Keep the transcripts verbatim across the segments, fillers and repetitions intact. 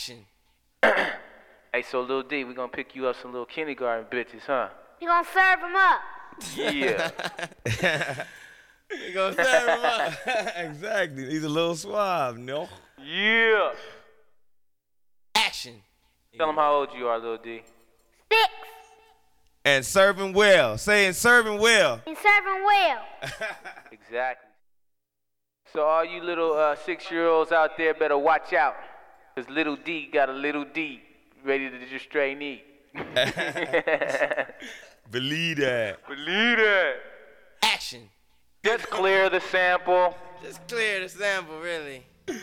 Action. Hey, so Lil D, we gonna pick you up some little kindergarten bitches, huh? You gonna serve them up. Yeah. You gonna serve him up. Exactly. He's a little suave, no? Yeah. Action. Tell them how old you are, Lil D. Six. And serving well. Saying serving well. And serving well. Exactly. So all you little uh, six-year-olds out there better watch out. Because Little D got a little D ready to just straight eat. Believe that. Believe that. Action. Just clear the sample. Just clear the sample, really.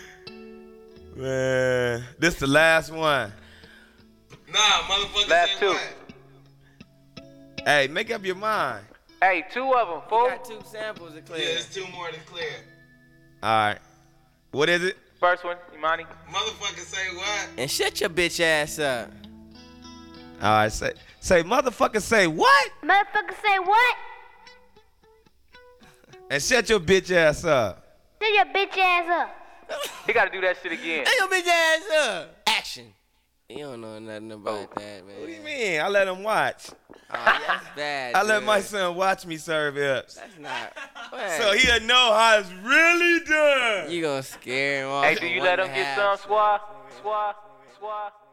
Man, this the last one. Nah, motherfucker. Last say two. what? Hey, make up your mind. Hey, two of them, We fool. got two samples to Yeah, clear. there's two more to clear. All right. What is it? First one, Imani. Motherfucker say what? And shut your bitch ass up. All right, say, say motherfucker say what? Motherfucker say what? And shut your bitch ass up. Shut your bitch ass up. He gotta do that shit again. Shut your bitch ass up. Action. You don't know nothing about that, man. What do you mean? I let him watch. Oh, that's bad. I let dude. my son watch me serve hips. That's not. So he'll know how it's really done. You gonna scare him off. Hey, do you let him get some, Swah? Swah? Swah?